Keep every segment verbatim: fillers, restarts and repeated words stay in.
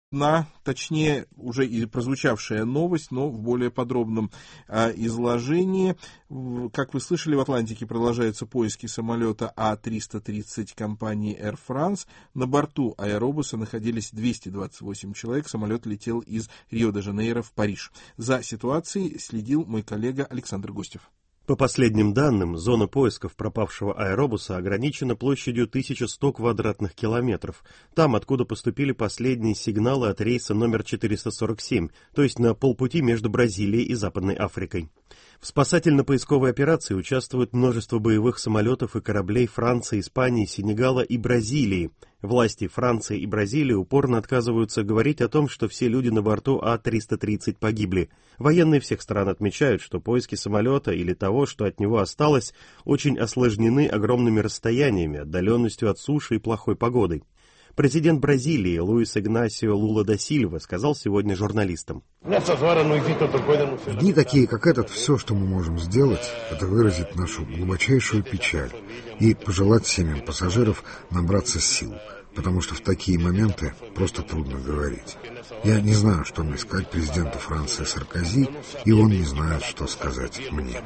На, точнее, уже и прозвучавшая новость, но в более подробном а, изложении. Как вы слышали, в Атлантике продолжаются поиски самолета А триста тридцать компании Air France. На борту аэробуса находились двести двадцать восемь человек. Самолет летел из Рио-де-Жанейро в Париж. За ситуацией следил мой коллега Александр Гостев. По последним данным, зона поисков пропавшего аэробуса ограничена площадью тысяча сто квадратных километров, там, откуда поступили последние сигналы от рейса номер четыреста сорок семь, то есть на полпути между Бразилией и Западной Африкой. В спасательно-поисковой операции участвует множество боевых самолетов и кораблей Франции, Испании, Сенегала и Бразилии. Власти Франции и Бразилии упорно отказываются говорить о том, что все люди на борту А триста тридцать погибли. Военные всех стран отмечают, что поиски самолета или того, что от него осталось, очень осложнены огромными расстояниями, отдаленностью от суши и плохой погодой. Президент Бразилии Луис Игнасио Лула да Сильва сказал сегодня журналистам: «В дни такие, как этот, все, что мы можем сделать, это выразить нашу глубочайшую печаль и пожелать семьям пассажиров набраться сил, потому что в такие моменты просто трудно говорить. Я не знаю, что мне сказать президенту Франции Саркози, и он не знает, что сказать мне».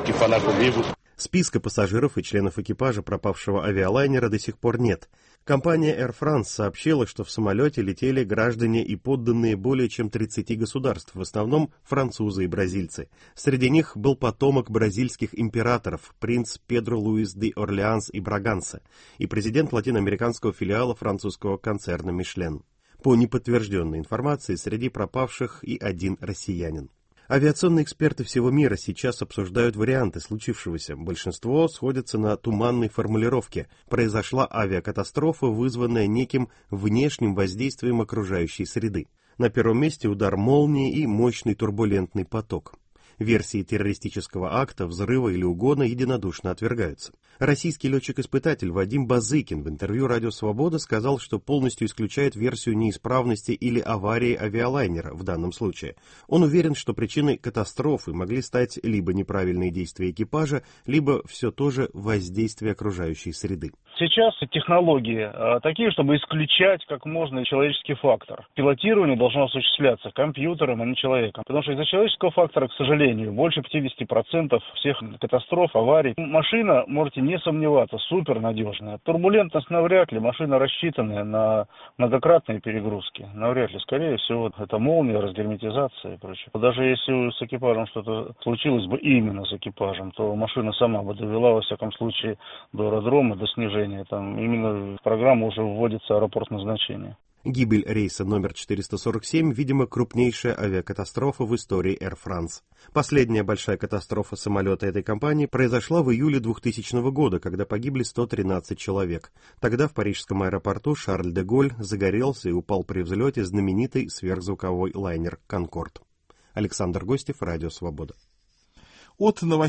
Списка пассажиров и членов экипажа пропавшего авиалайнера до сих пор нет. Компания Air France сообщила, что в самолете летели граждане и подданные более чем тридцати государств, в основном французы и бразильцы. Среди них был потомок бразильских императоров, принц Педро Луис де Орлеанс и Браганса, и президент латиноамериканского филиала французского концерна «Мишлен». По неподтвержденной информации, среди пропавших и один россиянин. Авиационные эксперты всего мира сейчас обсуждают варианты случившегося. Большинство сходятся на туманной формулировке. Произошла авиакатастрофа, вызванная неким внешним воздействием окружающей среды. На первом месте удар молнии и мощный турбулентный поток. Версии террористического акта, взрыва или угона единодушно отвергаются. Российский летчик-испытатель Вадим Базыкин в интервью «Радио Свобода» сказал, что полностью исключает версию неисправности или аварии авиалайнера в данном случае. Он уверен, что причиной катастрофы могли стать либо неправильные действия экипажа, либо все то же воздействие окружающей среды. Сейчас технологии э, такие, чтобы исключать как можно человеческий фактор. Пилотирование должно осуществляться компьютером, а не человеком. Потому что из-за человеческого фактора, к сожалению, больше пятьдесят процентов всех катастроф, аварий. Машина, можете не сомневаться, супер надежная. Турбулентность навряд ли, машина рассчитанная на многократные перегрузки. Навряд ли, скорее всего, это молния, разгерметизация и прочее. Даже если с экипажем что-то случилось бы именно с экипажем, то машина сама бы довела, во всяком случае, до аэродрома, до снижения. Там именно в программу уже вводится аэропорт назначения. Гибель рейса номер четыреста сорок семь, видимо, крупнейшая авиакатастрофа в истории Air France. Последняя большая катастрофа самолета этой компании произошла в июле двухтысячного года, когда погибли сто тринадцать человек. Тогда в парижском аэропорту Шарль-де-Голь загорелся и упал при взлете знаменитый сверхзвуковой лайнер «Конкорд». Александр Гостев, Радио Свобода. От новостей